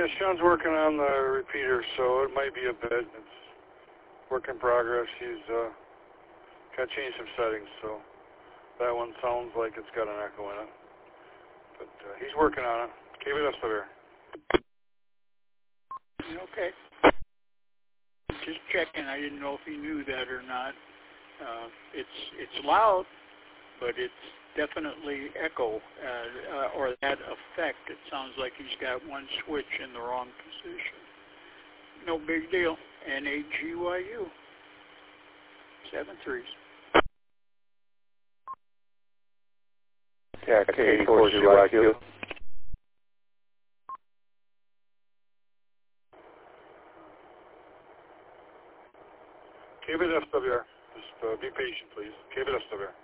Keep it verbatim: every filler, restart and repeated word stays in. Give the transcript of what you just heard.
Yeah, Sean's working on the repeater, so it might be a bit. It's work in progress. He's uh, got to change some settings, so that one sounds like it's got an echo in it. But uh, he's working on it. Keep it up there. Okay. Just checking. I didn't know if he knew that or not. Uh, it's it's loud, but it's definitely echo, uh, uh, or that effect. It sounds like he's got one switch in the wrong position. No big deal. N A G Y U. Seven threes. Yeah, K four G Y Q. Keep it S W R. Just uh, be patient, please. Keep it S W R.